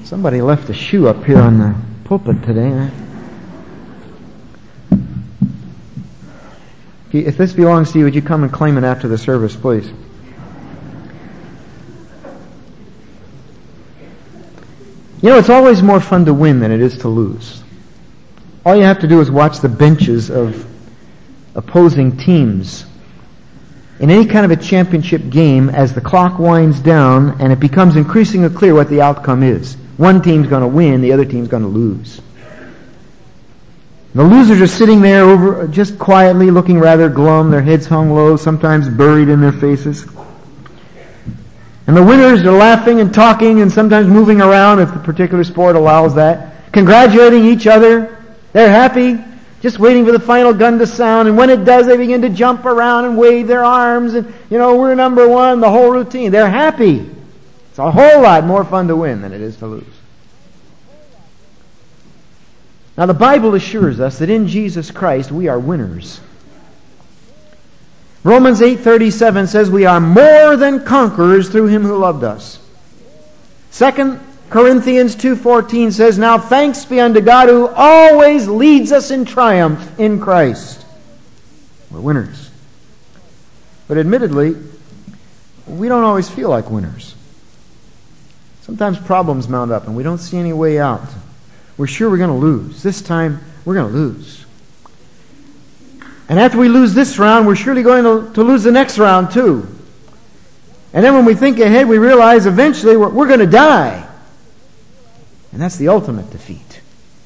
Somebody left a shoe up here on the pulpit today. If this belongs to you, would you come and claim it after the service, please? You know, it's always more fun to win than it is to lose. All you have to do is watch the benches of opposing teams. In any kind of a championship game, as the clock winds down and it becomes increasingly clear what the outcome is. One team's going to win, the other team's going to lose. The losers are sitting there over just quietly, looking rather glum, their heads hung low, sometimes buried in their faces. And the winners are laughing and talking and sometimes moving around, if the particular sport allows that, congratulating each other. They're happy, just waiting for the final gun to sound, and when it does, they begin to jump around and wave their arms, and, we're number one, the whole routine. They're happy. It's a whole lot more fun to win than it is to lose. Now, the Bible assures us that in Jesus Christ we are winners. Romans 8:37 says we are more than conquerors through Him who loved us. 2 Corinthians 2:14 says, now thanks be unto God who always leads us in triumph in Christ. We're winners. But admittedly, we don't always feel like winners. Sometimes problems mount up and we don't see any way out. We're sure we're going to lose. This time, we're going to lose. And after we lose this round, we're surely going to lose the next round too. And then when we think ahead, we realize eventually we're going to die. And that's the ultimate defeat.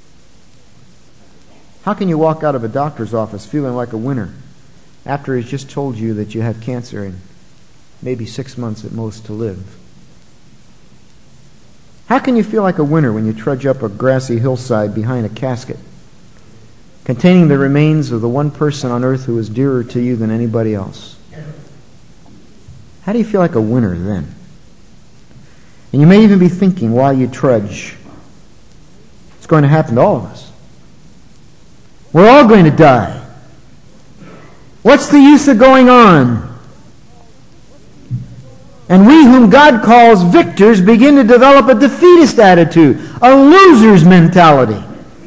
How can you walk out of a doctor's office feeling like a winner after he's just told you that you have cancer and maybe 6 months at most to live? How can you feel like a winner when you trudge up a grassy hillside behind a casket containing the remains of the one person on earth who is dearer to you than anybody else? How do you feel like a winner then? And you may even be thinking while you trudge, it's going to happen to all of us. We're all going to die. What's the use of going on? And we whom God calls victors begin to develop a defeatist attitude, a loser's mentality.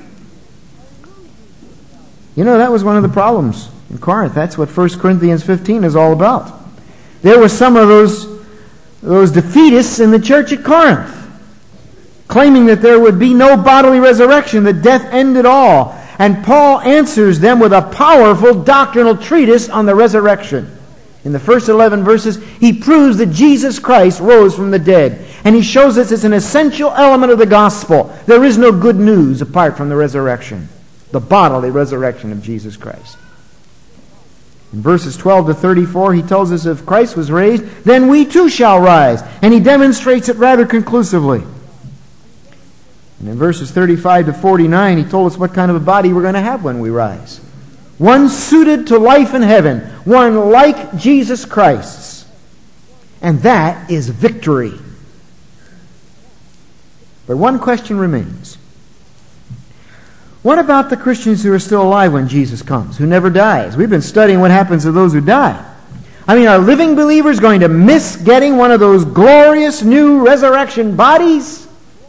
That was one of the problems in Corinth. That's what 1 Corinthians 15 is all about. There were some of those defeatists in the church at Corinth, claiming that there would be no bodily resurrection, that death ended all. And Paul answers them with a powerful doctrinal treatise on the resurrection. In the first 11 verses, he proves that Jesus Christ rose from the dead. And he shows us it's an essential element of the gospel. There is no good news apart from the resurrection, the bodily resurrection of Jesus Christ. In verses 12 to 34, he tells us if Christ was raised, then we too shall rise. And he demonstrates it rather conclusively. And in verses 35 to 49, he told us what kind of a body we're going to have when we rise. One suited to life in heaven. One like Jesus Christ's. And that is victory. But one question remains. What about the Christians who are still alive when Jesus comes, who never dies? We've been studying what happens to those who die. Are living believers going to miss getting one of those glorious new resurrection bodies?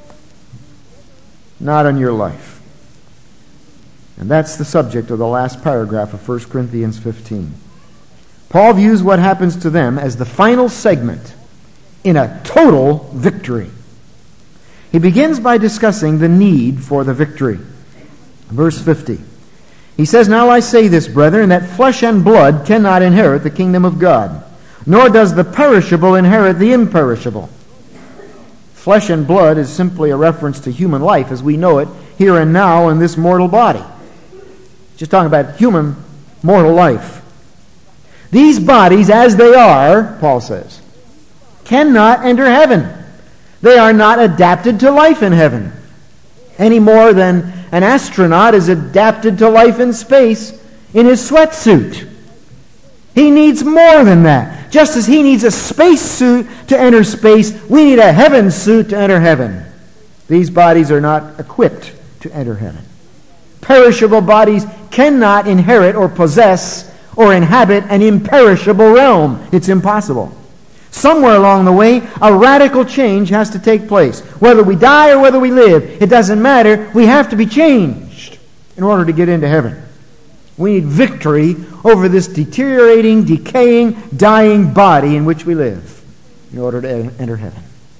Not on your life. And that's the subject of the last paragraph of 1 Corinthians 15. Paul views what happens to them as the final segment in a total victory. He begins by discussing the need for the victory. Verse 50. He says, now I say this, brethren, that flesh and blood cannot inherit the kingdom of God, nor does the perishable inherit the imperishable. Flesh and blood is simply a reference to human life as we know it here and now in this mortal body. Just talking about human mortal life. These bodies, as they are, Paul says, cannot enter heaven. They are not adapted to life in heaven any more than an astronaut is adapted to life in space in his sweatsuit. He needs more than that. Just as he needs a space suit to enter space, we need a heaven suit to enter heaven. These bodies are not equipped to enter heaven. Perishable bodies cannot inherit or possess or inhabit an imperishable realm. It's impossible. Somewhere along the way, a radical change has to take place. Whether we die or whether we live, it doesn't matter. We have to be changed in order to get into heaven. We need victory over this deteriorating, decaying, dying body in which we live in order to enter heaven.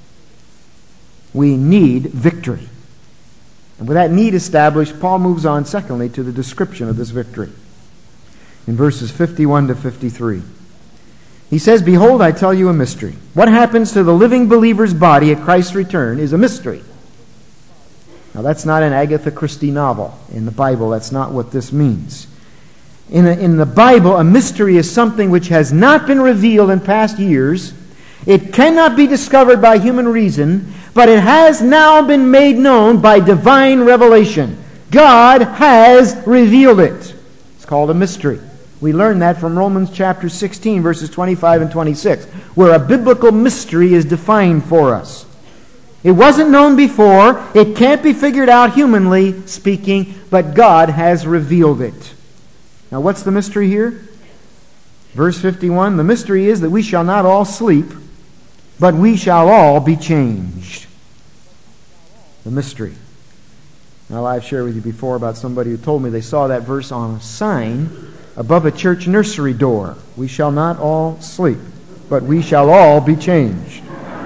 We need victory. And with that need established, Paul moves on, secondly, to the description of this victory. In verses 51 to 53. He says, "Behold, I tell you a mystery. What happens to the living believer's body at Christ's return is a mystery." Now, that's not an Agatha Christie novel. In the Bible, that's not what this means. In the Bible, a mystery is something which has not been revealed in past years. It cannot be discovered by human reason, but it has now been made known by divine revelation. God has revealed it. It's called a mystery. We learn that from Romans chapter 16, verses 25 and 26, where a biblical mystery is defined for us. It wasn't known before. It can't be figured out humanly speaking, but God has revealed it. Now, what's the mystery here? Verse 51, "The mystery is that we shall not all sleep, but we shall all be changed." The mystery. Now, I've shared with you before about somebody who told me they saw that verse on a sign above a church nursery door. "We shall not all sleep, but we shall all be changed."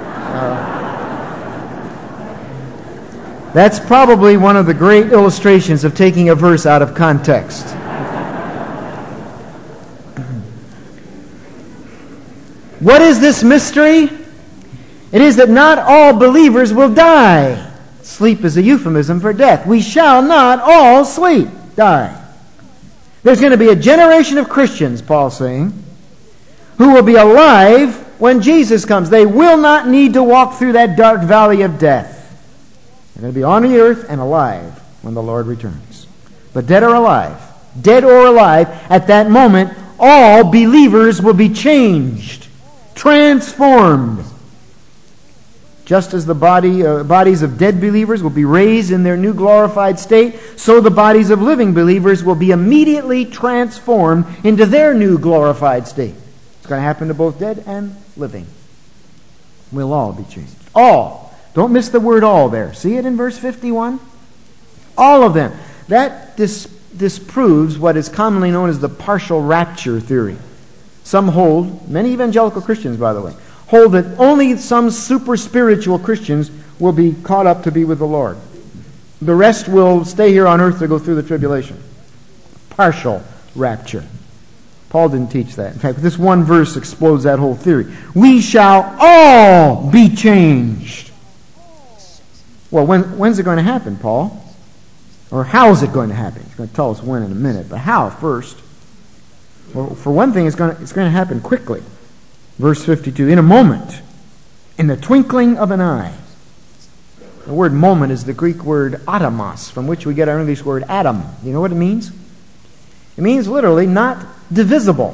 That's probably one of the great illustrations of taking a verse out of context. What is this mystery? It is that not all believers will die. Sleep is a euphemism for death. We shall not all sleep, die. There's going to be a generation of Christians, Paul's saying, who will be alive when Jesus comes. They will not need to walk through that dark valley of death. They're going to be on the earth and alive when the Lord returns. But dead or alive, at that moment, all believers will be changed, transformed. Just as the bodies of dead believers will be raised in their new glorified state, so the bodies of living believers will be immediately transformed into their new glorified state. It's going to happen to both dead and living. We'll all be changed. All. Don't miss the word all there. See it in verse 51? All of them. That disproves what is commonly known as the partial rapture theory. Some hold, many evangelical Christians, by the way, hold that only some super spiritual Christians will be caught up to be with the Lord. The rest will stay here on earth to go through the tribulation. Partial rapture. Paul didn't teach that. In fact, this one verse explodes that whole theory. We shall all be changed. Well, when's it going to happen, Paul? Or how is it going to happen? He's going to tell us when in a minute, but how first? Well, for one thing, it's going to happen quickly. Verse 52, in a moment, in the twinkling of an eye. The word moment is the Greek word atomos, from which we get our English word atom. You know what it means? It means literally not divisible.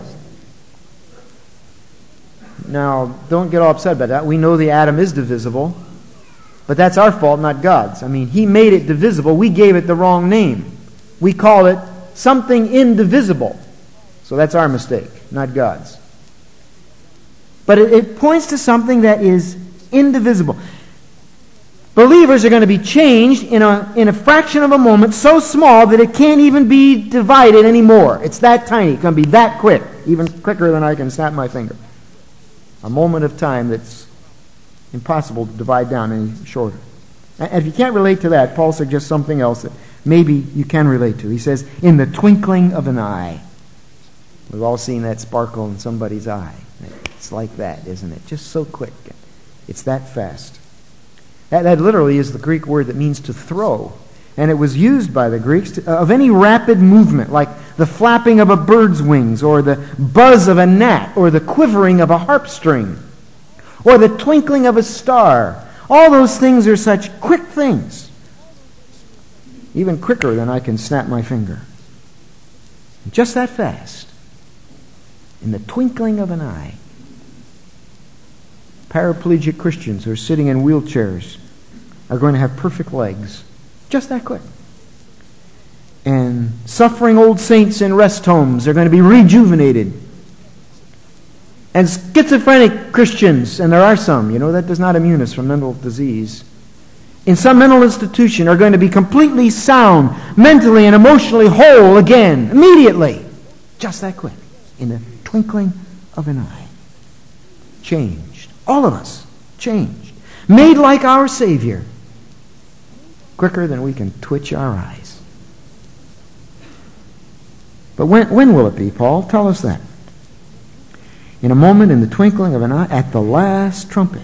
Now, don't get all upset about that. We know the atom is divisible, but that's our fault, not God's. I mean, He made it divisible. We gave it the wrong name. We call it something indivisible. So that's our mistake, not God's. But it points to something that is indivisible. Believers are going to be changed in a fraction of a moment, so small that it can't even be divided anymore. It's that tiny. It's going to be that quick, even quicker than I can snap my finger. A moment of time that's impossible to divide down any shorter. And if you can't relate to that, Paul suggests something else that maybe you can relate to. He says, in the twinkling of an eye. We've all seen that sparkle in somebody's eye. It's like that, isn't it? Just so quick. It's that fast. That literally is the Greek word that means to throw. And it was used by the Greeks of any rapid movement, like the flapping of a bird's wings, or the buzz of a gnat, or the quivering of a harp string, or the twinkling of a star. All those things are such quick things. Even quicker than I can snap my finger. Just that fast. In the twinkling of an eye. Paraplegic Christians who are sitting in wheelchairs are going to have perfect legs. Just that quick. And suffering old saints in rest homes are going to be rejuvenated. And schizophrenic Christians, and there are some, that does not immune us from mental disease, in some mental institution are going to be completely sound, mentally and emotionally whole again, immediately. Just that quick, in the twinkling of an eye. Changed. All of us changed. Made like our Savior. Quicker than we can twitch our eyes. But when will it be, Paul? Tell us that. In a moment, in the twinkling of an eye, at the last trumpet.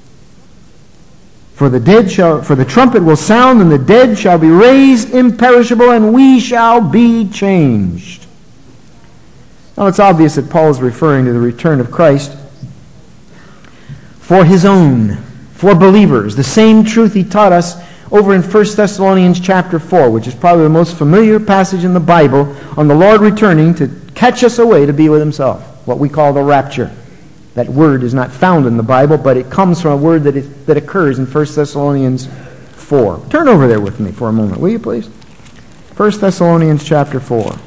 For the trumpet will sound, and the dead shall be raised imperishable, and we shall be changed. Now it's obvious that Paul is referring to the return of Christ for his own, for believers. The same truth he taught us over in 1 Thessalonians chapter 4, which is probably the most familiar passage in the Bible on the Lord returning to catch us away to be with himself, what we call the rapture. That word is not found in the Bible, but it comes from a word that occurs in 1 Thessalonians 4. Turn over there with me for a moment, will you please? 1 Thessalonians chapter 4.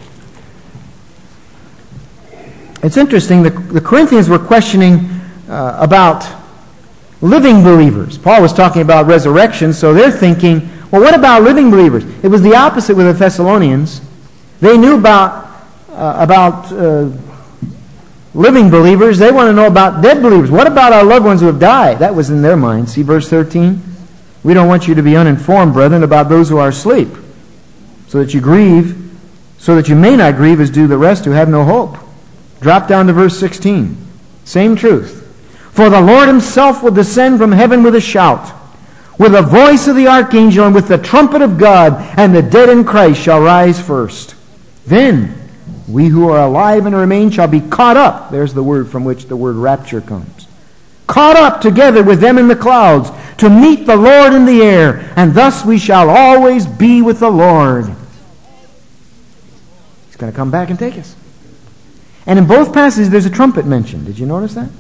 It's interesting, the Corinthians were questioning about living believers. Paul was talking about resurrection, so they're thinking, well, what about living believers? It was the opposite with the Thessalonians. They knew about living believers. They want to know about dead believers. What about our loved ones who have died? That was in their mind. See verse 13? We don't want you to be uninformed, brethren, about those who are asleep, so that you may not grieve as do the rest who have no hope. Drop down to verse 16. Same truth. For the Lord himself will descend from heaven with a shout, with the voice of the archangel, and with the trumpet of God, and the dead in Christ shall rise first. Then we who are alive and remain shall be caught up. There's the word from which the word rapture comes. Caught up together with them in the clouds to meet the Lord in the air, and thus we shall always be with the Lord. He's going to come back and take us. And in both passages there's a trumpet mentioned. Did you notice that?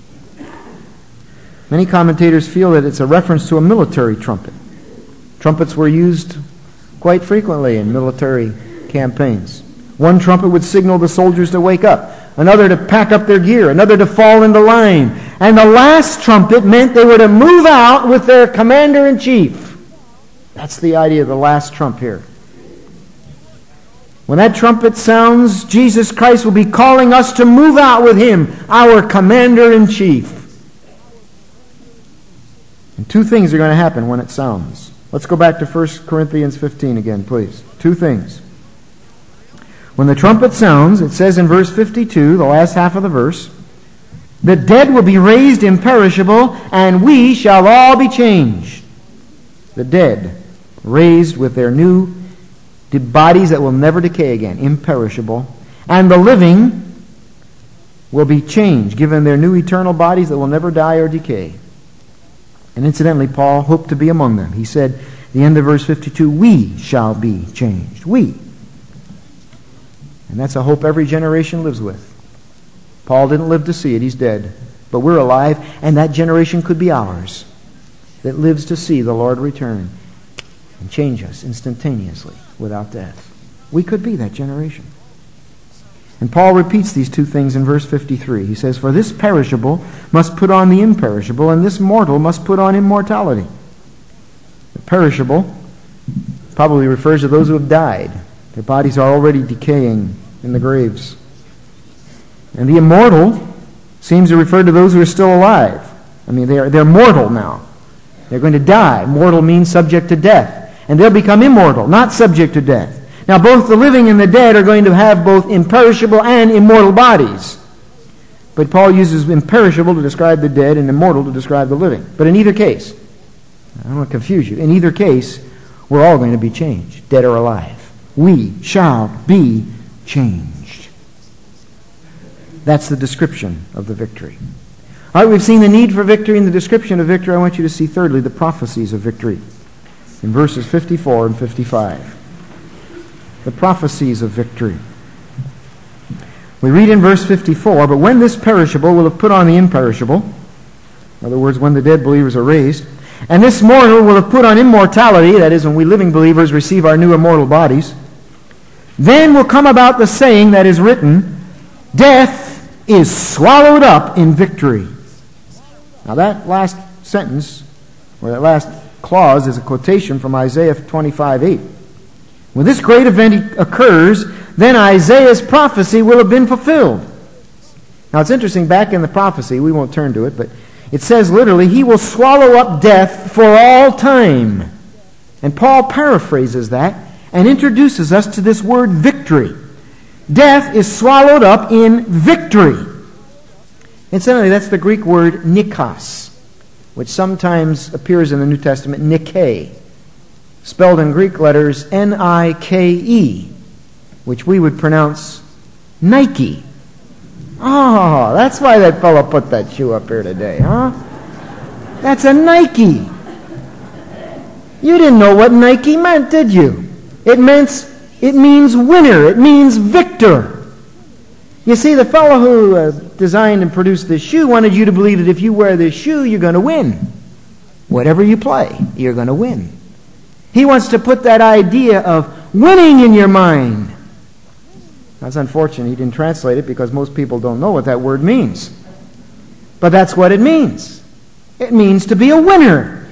Many commentators feel that it's a reference to a military trumpet. Trumpets were used quite frequently in military campaigns. One trumpet would signal the soldiers to wake up, another to pack up their gear, another to fall into line. And the last trumpet meant they were to move out with their commander-in-chief. That's the idea of the last trump here. When that trumpet sounds, Jesus Christ will be calling us to move out with him, our commander-in-chief. And two things are going to happen when it sounds. Let's go back to 1 Corinthians 15 again, please. Two things. When the trumpet sounds, it says in verse 52, the last half of the verse, the dead will be raised imperishable, and we shall all be changed. The dead, raised with their new bodies that will never decay again, imperishable. And the living will be changed, given their new eternal bodies that will never die or decay. And incidentally, Paul hoped to be among them. He said, at the end of verse 52, we shall be changed. We. And that's a hope every generation lives with. Paul didn't live to see it. He's dead. But we're alive, and that generation could be ours that lives to see the Lord return and change us instantaneously without death. We could be that generation. And Paul repeats these two things in verse 53. He says, for this perishable must put on the imperishable, and this mortal must put on immortality. The perishable probably refers to those who have died. Their bodies are already decaying in the graves. And the immortal seems to refer to those who are still alive. I mean, they're mortal now. They're going to die. Mortal means subject to death. And they'll become immortal, not subject to death. Now, both the living and the dead are going to have both imperishable and immortal bodies. But Paul uses imperishable to describe the dead and immortal to describe the living. But in either case, I don't want to confuse you, in either case, we're all going to be changed, dead or alive. We shall be changed. That's the description of the victory. All right, we've seen the need for victory and the description of victory. I want you to see, thirdly, the prophecies of victory in verses 54 and 55. The prophecies of victory. We read in verse 54, but when this perishable will have put on the imperishable, in other words, when the dead believers are raised, and this mortal will have put on immortality, that is, when we living believers receive our new immortal bodies, then will come about the saying that is written, death is swallowed up in victory. Now that last sentence, or that last clause, is a quotation from Isaiah 25:8. When this great event occurs, then Isaiah's prophecy will have been fulfilled. Now it's interesting, back in the prophecy, we won't turn to it, but it says literally, he will swallow up death for all time. And Paul paraphrases that and introduces us to this word victory. Death is swallowed up in victory. Incidentally, that's the Greek word nikos, which sometimes appears in the New Testament, Nike, spelled in Greek letters Nike, which we would pronounce Nike. Oh, that's why that fellow put that shoe up here today, huh? That's a Nike. You didn't know what Nike meant, did you? It means winner. It means victor. You see, the fellow who designed and produced this shoe wanted you to believe that if you wear this shoe, you're going to win. Whatever you play, you're going to win. He wants to put that idea of winning in your mind. That's unfortunate. He didn't translate it because most people don't know what that word means. But that's what it means. It means to be a winner.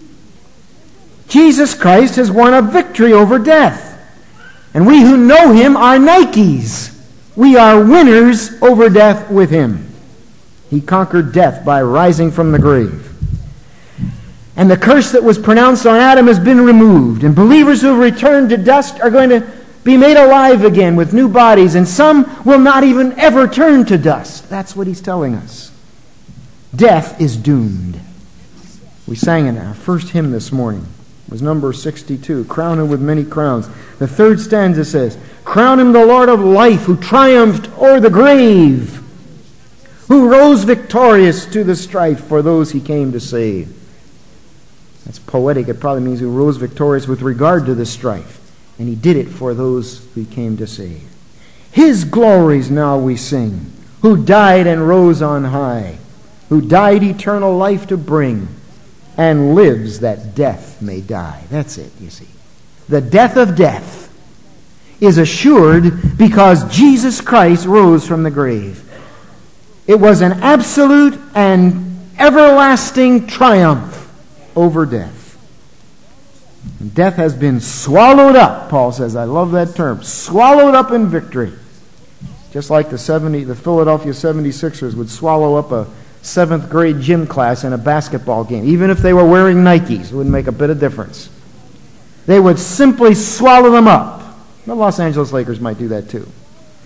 Jesus Christ has won a victory over death. And we who know Him are Nikes. We are winners over death with Him. He conquered death by rising from the grave. And the curse that was pronounced on Adam has been removed. And believers who have returned to dust are going to be made alive again with new bodies. And some will not even ever turn to dust. That's what he's telling us. Death is doomed. We sang in our first hymn this morning. It was number 62, Crown Him with Many Crowns. The third stanza says, Crown Him the Lord of life, who triumphed o'er the grave, who rose victorious to the strife for those He came to save. That's poetic. It probably means who rose victorious with regard to the strife. And He did it for those who He came to save. His glories now we sing, who died and rose on high, who died eternal life to bring, and lives that death may die. That's it, you see. The death of death is assured because Jesus Christ rose from the grave. It was an absolute and everlasting triumph over death. And death has been swallowed up, Paul says. I love that term. Swallowed up in victory. Just like the Philadelphia 76ers would swallow up a 7th grade gym class in a basketball game. Even if they were wearing Nikes, it wouldn't make a bit of difference. They would simply swallow them up. The Los Angeles Lakers might do that too.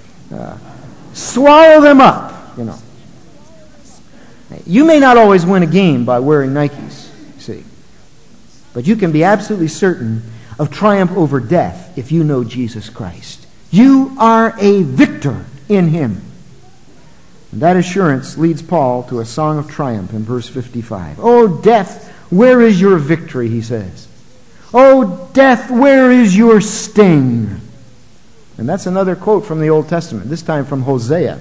Swallow them up, you know. You may not always win a game by wearing Nikes, see. But you can be absolutely certain of triumph over death if you know Jesus Christ. You are a victor in Him. And that assurance leads Paul to a song of triumph in verse 55. "O death, where is your victory?" he says. "O death, where is your sting?" And that's another quote from the Old Testament, this time from Hosea.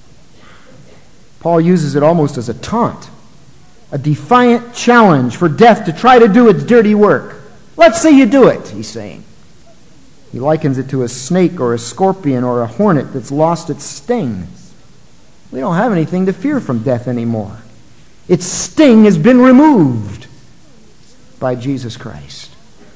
Paul uses it almost as a taunt, a defiant challenge for death to try to do its dirty work. Let's see you do it, he's saying. He likens it to a snake or a scorpion or a hornet that's lost its sting. We don't have anything to fear from death anymore. Its sting has been removed by Jesus Christ.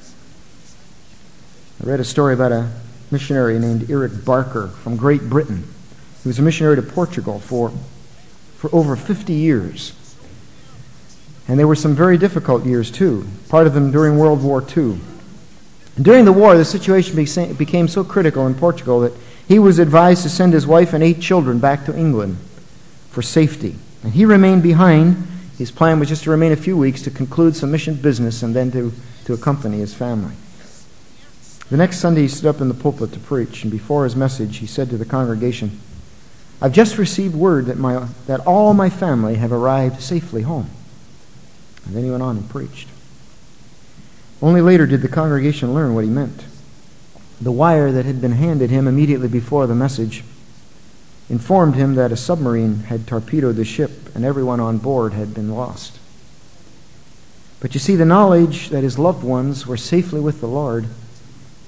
I read a story about a missionary named Eric Barker from Great Britain. He was a missionary to Portugal for over 50 years. And there were some very difficult years too, part of them during World War II. And during the war, the situation became so critical in Portugal that he was advised to send his wife and 8 children back to England for safety. And he remained behind. His plan was just to remain a few weeks to conclude some mission business and then to accompany his family. The next Sunday he stood up in the pulpit to preach, and before his message he said to the congregation, "I've just received word that all my family have arrived safely home." And then he went on and preached. Only later did the congregation learn what he meant. The wire that had been handed him immediately before the message informed him that a submarine had torpedoed the ship and everyone on board had been lost. But you see, the knowledge that his loved ones were safely with the Lord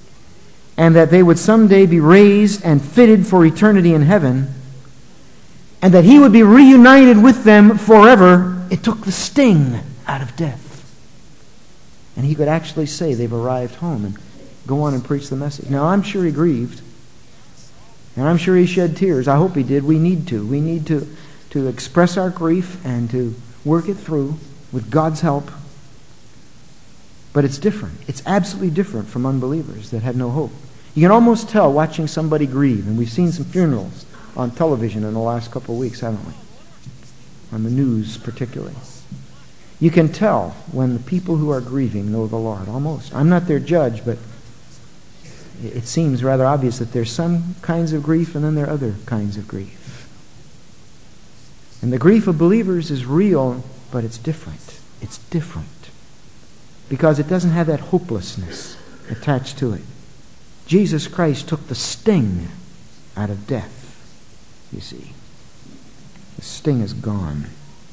and that they would someday be raised and fitted for eternity in heaven and that he would be reunited with them forever, it took the sting out of death. And he could actually say they've arrived home and go on and preach the message. Now, I'm sure he grieved. And I'm sure he shed tears. I hope he did. We need to. We need to express our grief and to work it through with God's help. But it's different. It's absolutely different from unbelievers that have no hope. You can almost tell watching somebody grieve. And we've seen some funerals on television in the last couple of weeks, haven't we? On the news particularly. You can tell when the people who are grieving know the Lord, almost. I'm not their judge, but it seems rather obvious that there's some kinds of grief and then there are other kinds of grief. And the grief of believers is real, but it's different. It's different. Because it doesn't have that hopelessness attached to it. Jesus Christ took the sting out of death, you see. The sting is gone.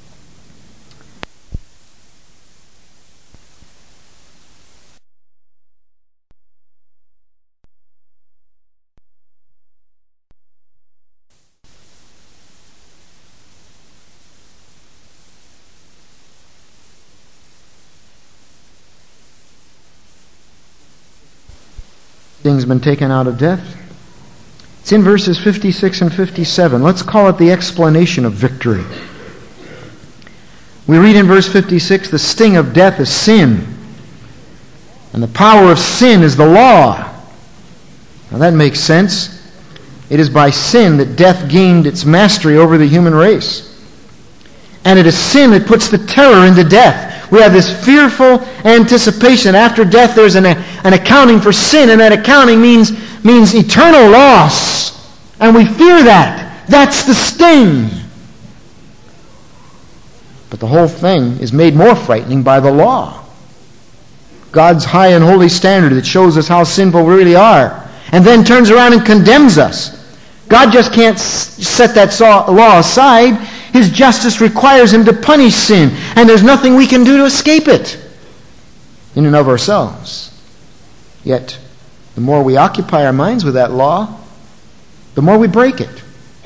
Sting's been taken out of death. It's in verses 56 and 57. Let's call it the explanation of victory. We read in verse 56, the sting of death is sin, and the power of sin is the law. Now that makes sense. It is by sin that death gained its mastery over the human race. And it is sin that puts the terror into death. We have this fearful anticipation. After death, there's an accounting for sin, and that accounting means eternal loss. And we fear that. That's the sting. But the whole thing is made more frightening by the law. God's high and holy standard that shows us how sinful we really are, and then turns around and condemns us. God just can't set that law aside. His justice requires him to punish sin, and there's nothing we can do to escape it in and of ourselves. Yet, the more we occupy our minds with that law, the more we break it.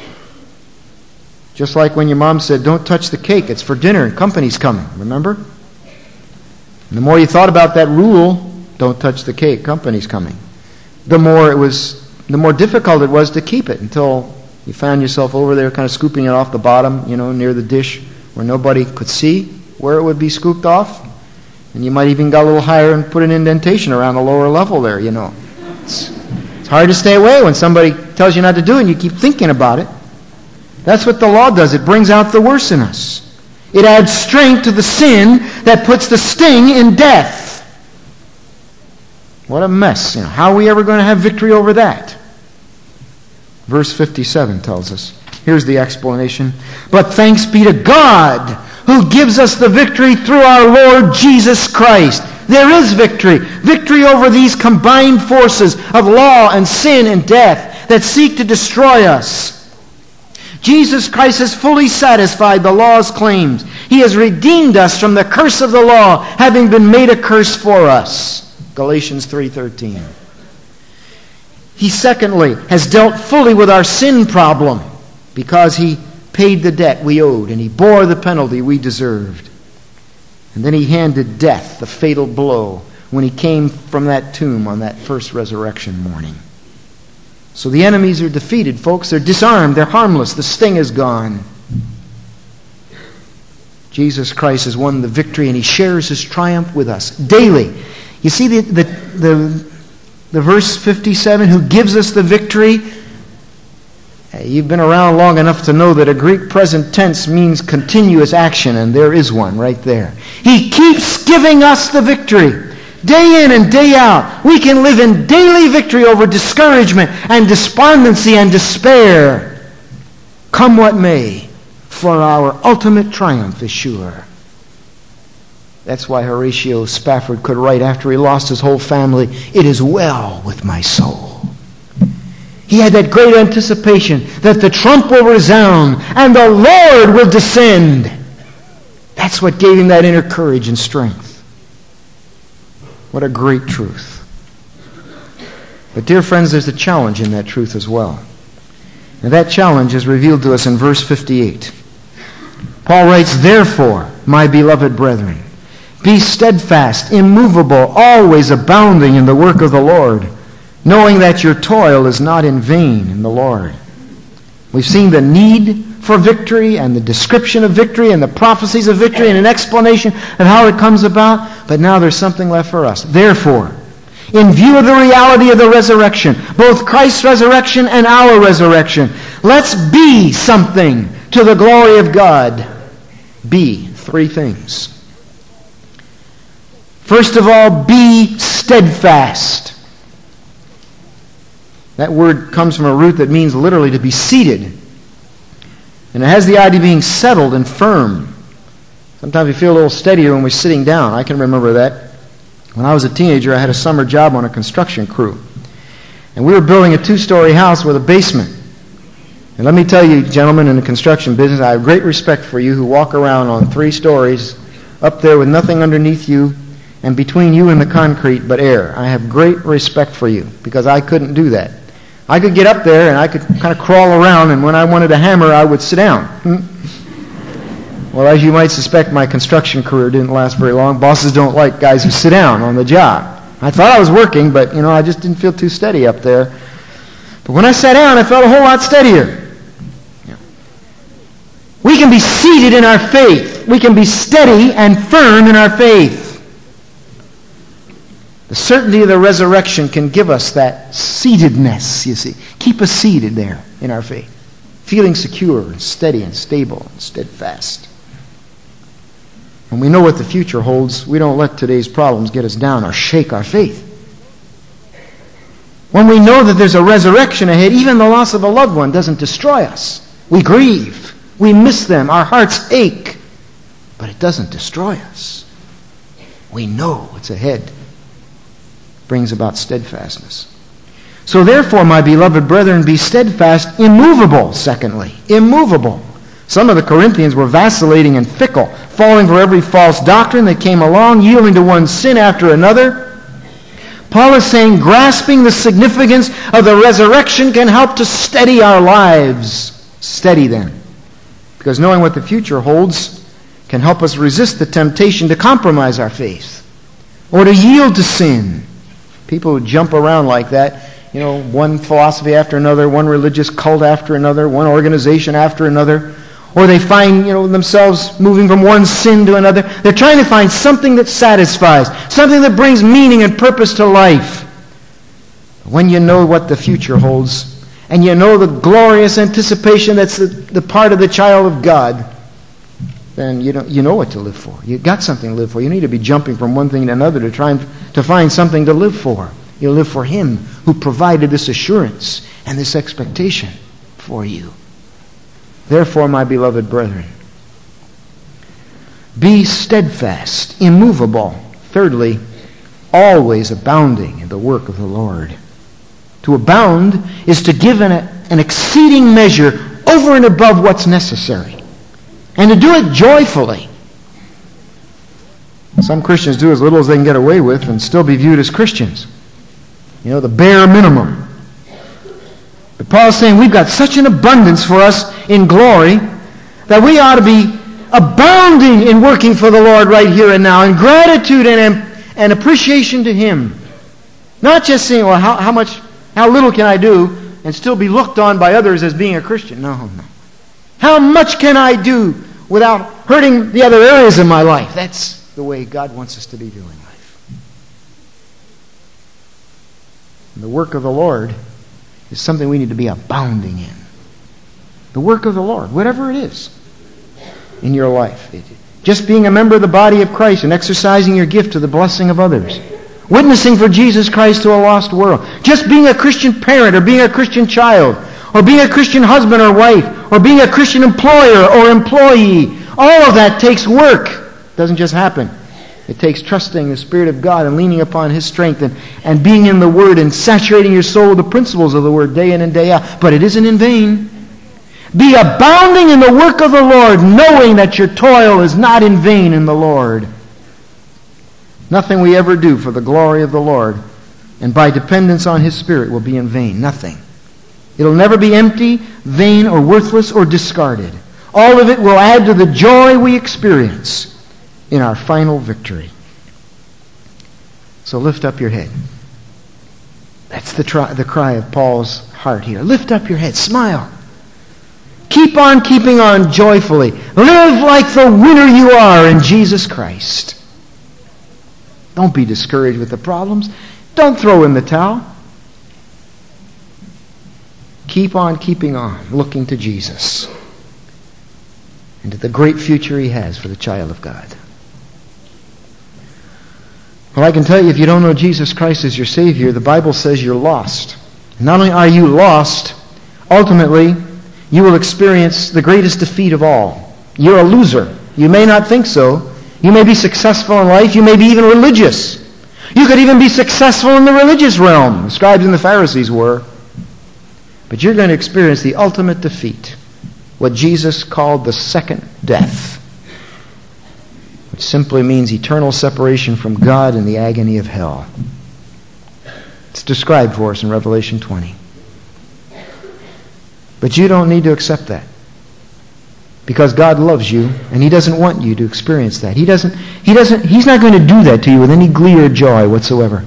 Just like when your mom said, don't touch the cake, it's for dinner and company's coming, remember? And the more you thought about that rule, don't touch the cake, company's coming, the more difficult it was to keep it until you found yourself over there kind of scooping it off the bottom, near the dish where nobody could see where it would be scooped off. And you might even go a little higher and put an indentation around the lower level there, It's hard to stay away when somebody tells you not to do it and you keep thinking about it. That's what the law does. It brings out the worst in us. It adds strength to the sin that puts the sting in death. What a mess. How are we ever going to have victory over that? Verse 57 tells us. Here's the explanation. But thanks be to God who gives us the victory through our Lord Jesus Christ. There is victory. Victory over these combined forces of law and sin and death that seek to destroy us. Jesus Christ has fully satisfied the law's claims. He has redeemed us from the curse of the law, having been made a curse for us. Galatians 3:13. He secondly has dealt fully with our sin problem because he paid the debt we owed and he bore the penalty we deserved. And then he handed death the fatal blow when he came from that tomb on that first resurrection morning. So the enemies are defeated, folks. They're disarmed. They're harmless. The sting is gone. Jesus Christ has won the victory and he shares his triumph with us daily. You see the verse 57, who gives us the victory? You've been around long enough to know that a Greek present tense means continuous action, and there is one right there. He keeps giving us the victory. Day in and day out, we can live in daily victory over discouragement and despondency and despair. Come what may, for our ultimate triumph is sure. That's why Horatio Spafford could write after he lost his whole family, "It is well with my soul." He had that great anticipation that the trump will resound and the Lord will descend. That's what gave him that inner courage and strength. What a great truth. But dear friends, there's a challenge in that truth as well. And that challenge is revealed to us in verse 58. Paul writes, "Therefore, my beloved brethren, be steadfast, immovable, always abounding in the work of the Lord, knowing that your toil is not in vain in the Lord." We've seen the need for victory and the description of victory and the prophecies of victory and an explanation of how it comes about, but now there's something left for us. Therefore, in view of the reality of the resurrection, both Christ's resurrection and our resurrection, let's be something to the glory of God. Be three things. First of all, be steadfast. That word comes from a root that means literally to be seated. And it has the idea of being settled and firm. Sometimes we feel a little steadier when we're sitting down. I can remember that. When I was a teenager, I had a summer job on a construction crew. And we were building a 2-story house with a basement. And let me tell you, gentlemen in the construction business, I have great respect for you who walk around on 3 stories up there with nothing underneath you and between you and the concrete but air. I have great respect for you because I couldn't do that. I could get up there and I could kind of crawl around, and when I wanted to hammer, I would sit down. Well, as you might suspect, my construction career didn't last very long. Bosses don't like guys who sit down on the job. I thought I was working, but, I just didn't feel too steady up there. But when I sat down, I felt a whole lot steadier. We can be seated in our faith. We can be steady and firm in our faith. The certainty of the resurrection can give us that seatedness, you see. Keep us seated there in our faith, feeling secure and steady and stable and steadfast. When we know what the future holds, we don't let today's problems get us down or shake our faith. When we know that there's a resurrection ahead, even the loss of a loved one doesn't destroy us. We grieve. We miss them. Our hearts ache. But it doesn't destroy us. We know what's ahead. It brings about steadfastness. So therefore, my beloved brethren, be steadfast, immovable, secondly. Immovable. Some of the Corinthians were vacillating and fickle, falling for every false doctrine that came along, yielding to one sin after another. Paul is saying grasping the significance of the resurrection can help to steady our lives. Steady them. Because knowing what the future holds can help us resist the temptation to compromise our faith or to yield to sin. People who jump around like that, one philosophy after another, one religious cult after another, one organization after another, or they find themselves moving from one sin to another. They're trying to find something that satisfies, something that brings meaning and purpose to life. When you know what the future holds, and you know the glorious anticipation that's the part of the child of God, then you know what to live for. You've got something to live for. You need to be jumping from one thing to another to try to find something to live for. You live for Him who provided this assurance and this expectation for you. Therefore, my beloved brethren, be steadfast, immovable. Thirdly, always abounding in the work of the Lord. To abound is to give an exceeding measure over and above what's necessary. And to do it joyfully. Some Christians do as little as they can get away with and still be viewed as Christians. The bare minimum. But Paul's saying we've got such an abundance for us in glory that we ought to be abounding in working for the Lord right here and now, in gratitude and appreciation to Him. Not just saying, well, how little can I do and still be looked on by others as being a Christian? No. How much can I do without hurting the other areas of my life? That's the way God wants us to be doing life. And the work of the Lord is something we need to be abounding in. The work of the Lord, whatever it is in your life. Just being a member of the body of Christ and exercising your gift to the blessing of others. Witnessing for Jesus Christ to a lost world. Just being a Christian parent or being a Christian child. Or being a Christian husband or wife. Or being a Christian employer or employee. All of that takes work. It doesn't just happen. It takes trusting the Spirit of God and leaning upon His strength and being in the Word and saturating your soul with the principles of the Word day in and day out. But it isn't in vain. Be abounding in the work of the Lord, knowing that your toil is not in vain in the Lord. Nothing we ever do for the glory of the Lord and by dependence on His Spirit will be in vain. Nothing. It'll never be empty, vain, or worthless, or discarded. All of it will add to the joy we experience in our final victory. So lift up your head. That's the cry of Paul's heart here. Lift up your head. Smile. Keep on keeping on joyfully. Live like the winner you are in Jesus Christ. Don't be discouraged with the problems. Don't throw in the towel. Keep on keeping on, looking to Jesus and to the great future He has for the child of God. Well, I can tell you, if you don't know Jesus Christ as your Savior, the Bible says you're lost. Not only are you lost, ultimately, you will experience the greatest defeat of all. You're a loser. You may not think so. You may be successful in life. You may be even religious. You could even be successful in the religious realm. The scribes and the Pharisees were. But you're going to experience the ultimate defeat, what Jesus called the second death, which simply means eternal separation from God and the agony of hell. It's described for us in Revelation 20. But you don't need to accept that, because God loves you and He doesn't want you to experience that. He's not going to do that to you with any glee or joy whatsoever.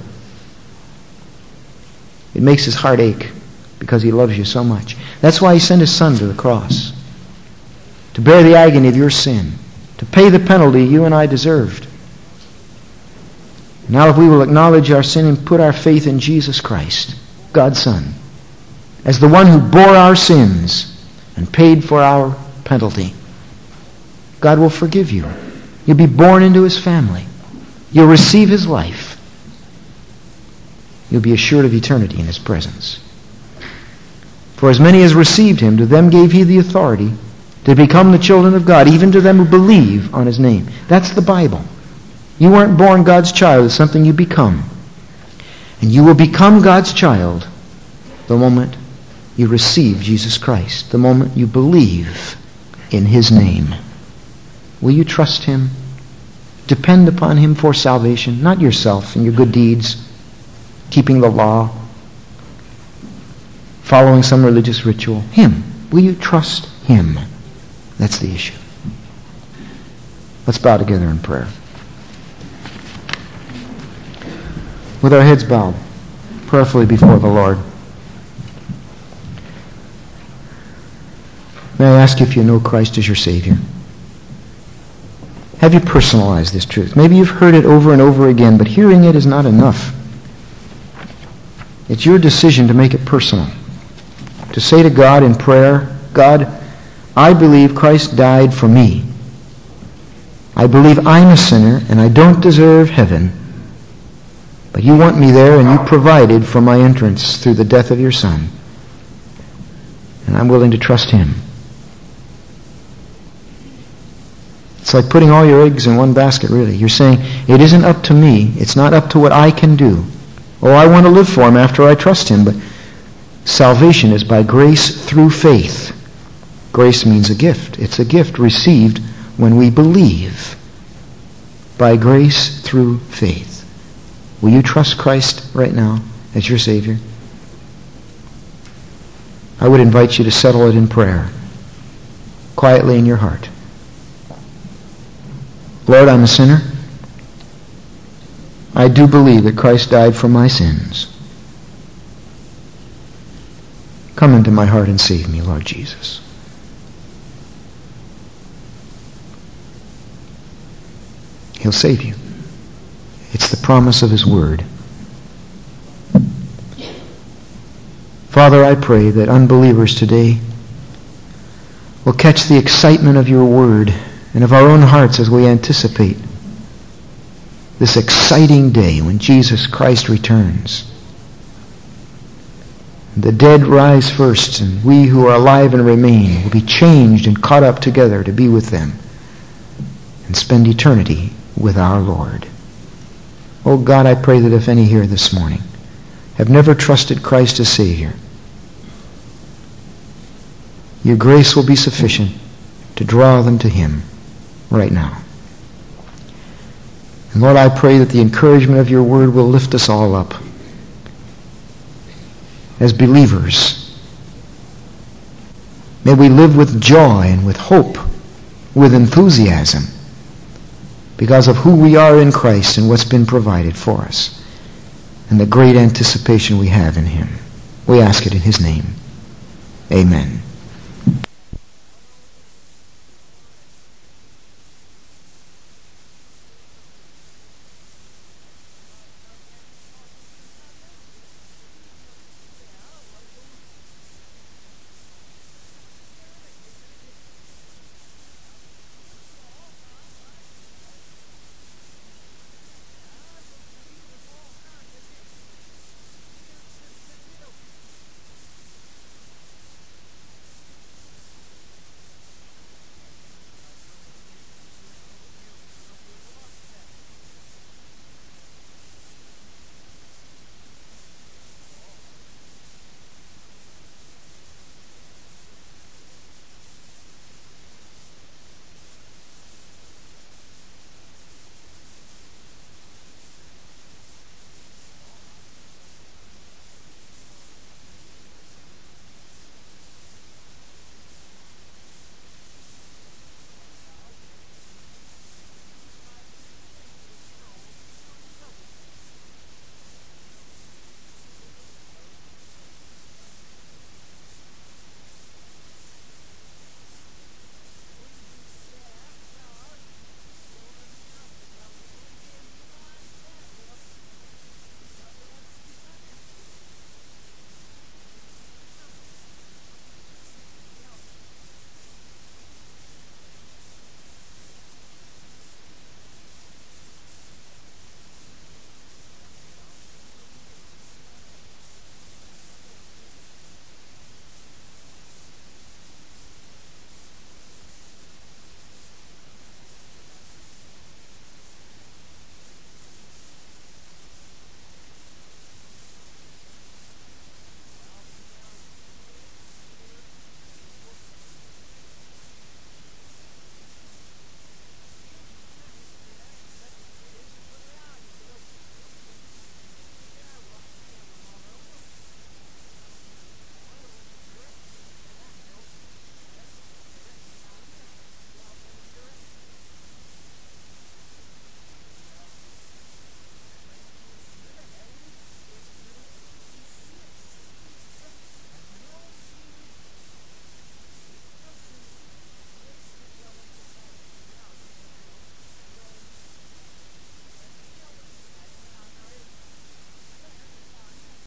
It makes His heart ache because He loves you so much. That's why He sent His Son to the cross, to bear the agony of your sin, to pay the penalty you and I deserved. Now if we will acknowledge our sin and put our faith in Jesus Christ, God's Son, as the one who bore our sins and paid for our penalty, God will forgive you. You'll be born into His family. You'll receive His life. You'll be assured of eternity in His presence. For as many as received Him, to them gave He the authority to become the children of God, even to them who believe on His name. That's the Bible. You weren't born God's child. It's something you become. And you will become God's child the moment you receive Jesus Christ, the moment you believe in His name. Will you trust Him? Depend upon Him for salvation, not yourself and your good deeds, keeping the law, following some religious ritual. Him. Will you trust Him? That's the issue. Let's bow together in prayer. With our heads bowed, prayerfully before the Lord, may I ask you if you know Christ as your Savior? Have you personalized this truth? Maybe you've heard it over and over again, but hearing it is not enough. It's your decision to make it personal. To say to God in prayer, God, I believe Christ died for me. I believe I'm a sinner and I don't deserve heaven. But you want me there and you provided for my entrance through the death of your Son. And I'm willing to trust Him. It's like putting all your eggs in one basket, really. You're saying, it isn't up to me. It's not up to what I can do. Oh, I want to live for Him after I trust Him. But salvation is by grace through faith. Grace means a gift. It's a gift received when we believe. By grace through faith. Will you trust Christ right now as your Savior? I would invite you to settle it in prayer, quietly in your heart. Lord, I'm a sinner. I do believe that Christ died for my sins. Come into my heart and save me, Lord Jesus. He'll save you. It's the promise of His Word. Father, I pray that unbelievers today will catch the excitement of your Word and of our own hearts as we anticipate this exciting day when Jesus Christ returns. The dead rise first, and we who are alive and remain will be changed and caught up together to be with them and spend eternity with our Lord. Oh God, I pray that if any here this morning have never trusted Christ as Savior, your grace will be sufficient to draw them to Him right now. And Lord, I pray that the encouragement of your Word will lift us all up as believers May we live with joy and with hope, with enthusiasm, because of who we are in Christ and what's been provided for us, and the great anticipation we have in Him. We ask it in His name. Amen.